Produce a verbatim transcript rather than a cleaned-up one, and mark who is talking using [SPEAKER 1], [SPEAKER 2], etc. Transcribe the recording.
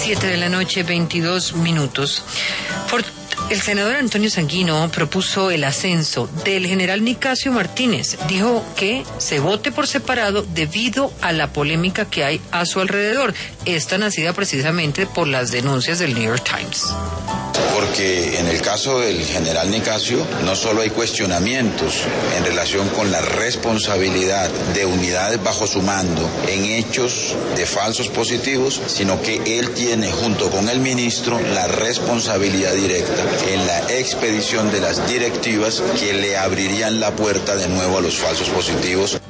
[SPEAKER 1] Siete de la noche, veintidós minutos. For- el senador Antonio Sanguino propuso el ascenso del general Nicasio Martínez. Dijo que se vote por separado debido a la polémica que hay a su alrededor. Esta nacida precisamente por las denuncias del New York Times.
[SPEAKER 2] Porque en el caso del general Nicasio no solo hay cuestionamientos en relación con la responsabilidad de unidades bajo su mando en hechos de falsos positivos, sino que él tiene junto con el ministro la responsabilidad directa en la expedición de las directivas que le abrirían la puerta de nuevo a los falsos positivos.